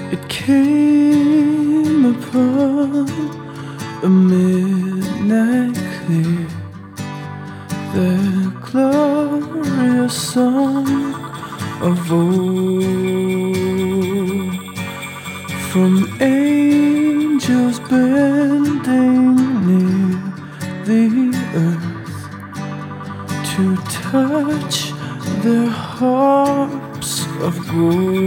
It came upon a midnight clear, the glorious song of old, from angels bending near the earth to touch their harps of gold.